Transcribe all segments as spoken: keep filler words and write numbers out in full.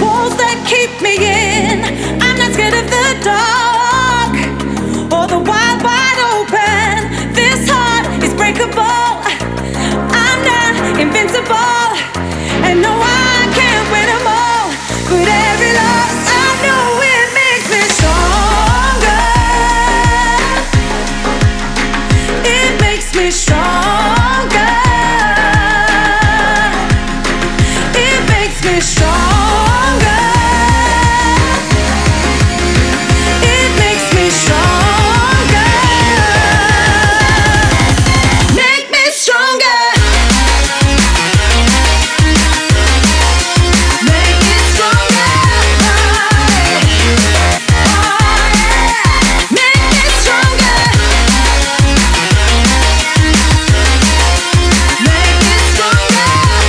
walls that keep me in. I'm not scared of the dark or the wild wide open. This heart is breakable. I'm not invincible, and no, I can't win them all. But every loss I know it makes me stronger. It makes me stronger. It makes me stronger. It makes me stronger. Make me stronger. Make me stronger. Oh yeah. Make me stronger. Make me stronger.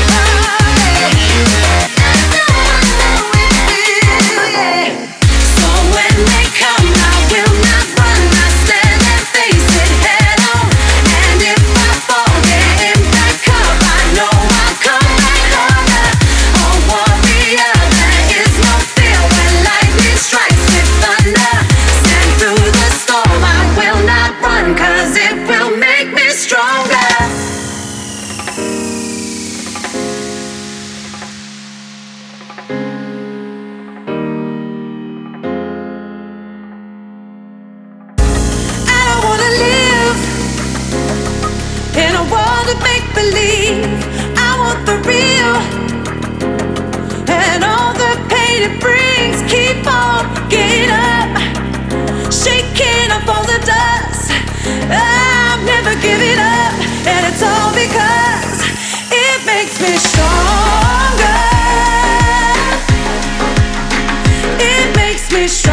So when they come, I will not run. I stand and face it head on. And if I fall, get back up. I know I'll come back harder. A warrior, there is no fear when lightning strikes with thunder. Stand through the storm, I will not run, 'cause it will make me stronger. I don't wanna live in a world of make-believe. I want the real and all the pain it brings. Keep on getting up, shaking off all the dust. I'm never giving up, and it's all because it makes me stronger. It makes me stronger.